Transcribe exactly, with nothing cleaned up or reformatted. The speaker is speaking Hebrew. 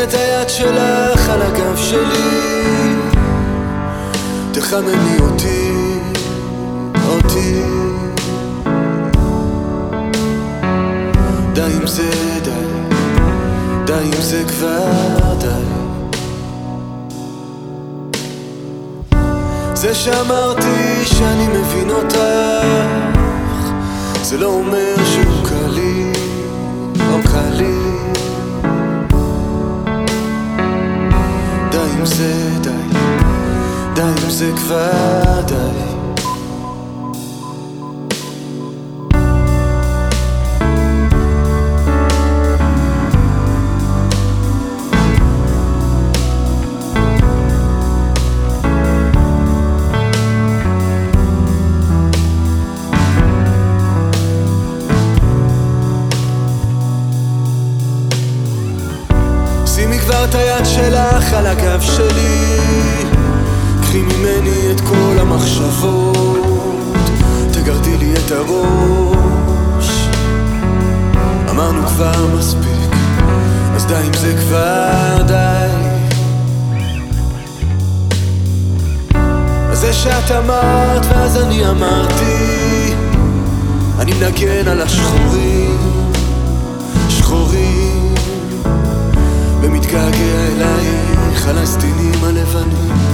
את היד שלך על הגב שלי, תחממי אותי, אותי. די עם זה, די, די עם זה כבר די. זה שאמרתי שאני מבין אותך, זה לא אומר שהוא קל לי, או קל לי. די עם זה, די, די עם זה כבר די. שימי כבר את היד שלך על הגב שלי, קחי ממני את כל המחשבות, תגרדי לי את הראש. אמרנו כבר מספיק, אז די עם זה כבר די. אז זה שאת אמרת ואז אני אמרתי, אני מנגן על השחורים, שחורים, ומתגעגע אלייך על הסדינים הלבנים.